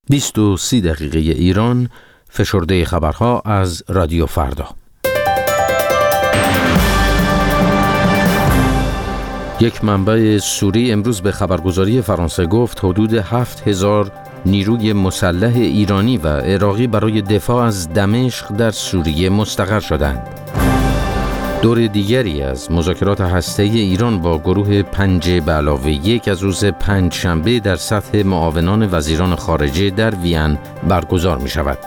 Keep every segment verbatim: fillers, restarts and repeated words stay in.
بیست و سی دقیقه ایران، فشرده خبرها از رادیو فردا. یک منبع سوری امروز به خبرگزاری فرانسه گفت حدود هفت هزار نیروی مسلح ایرانی و عراقی برای دفاع از دمشق در سوریه مستقر شدند. دور دیگری از مذاکرات هسته‌ای ایران با گروه پنج به علاوه یک از روز پنج شنبه در سطح معاونان وزیران خارجه در وین برگزار می شود.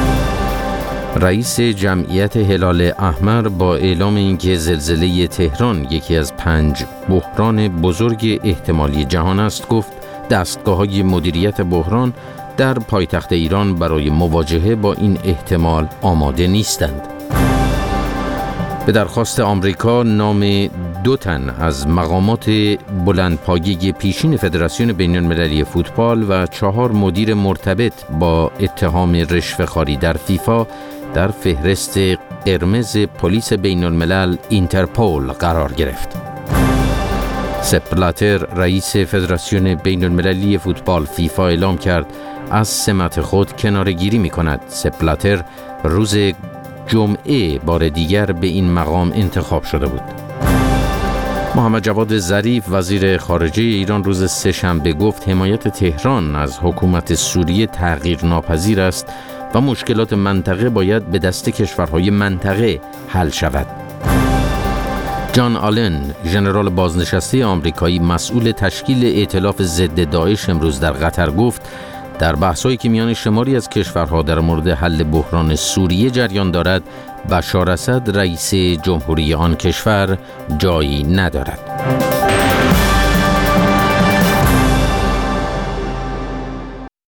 رئیس جمعیت هلال احمر با اعلام اینکه زلزله تهران یکی از پنج بحران بزرگ احتمالی جهان است گفت دستگاه‌های مدیریت بحران در پایتخت ایران برای مواجهه با این احتمال آماده نیستند. به درخواست آمریکا نام دو تن از مقامات بلندپایه پیشین فدراسیون بین‌المللی فوتبال و چهار مدیر مرتبط با اتهام رشوه‌خواری در فیفا در فهرست قرمز پلیس بین‌الملل اینترپول قرار گرفت. سپ بلاتر رئیس فدراسیون بین‌المللی فوتبال فیفا اعلام کرد از سمت خود کناره‌گیری می‌کند. سپ بلاتر روز جمعه بار دیگر به این مقام انتخاب شده بود. محمد جواد ظریف وزیر خارجه ایران روز سه‌شنبه گفت حمایت تهران از حکومت سوریه تغییر ناپذیر است و مشکلات منطقه باید به دست کشورهای منطقه حل شود. جان آلن، ژنرال بازنشسته آمریکایی مسئول تشکیل ائتلاف ضد داعش امروز در قطر گفت در بحث‌هایی که میان شماری از کشورها در مورد حل بحران سوریه جریان دارد، بشار اسد رئیس جمهوری آن کشور جایی ندارد.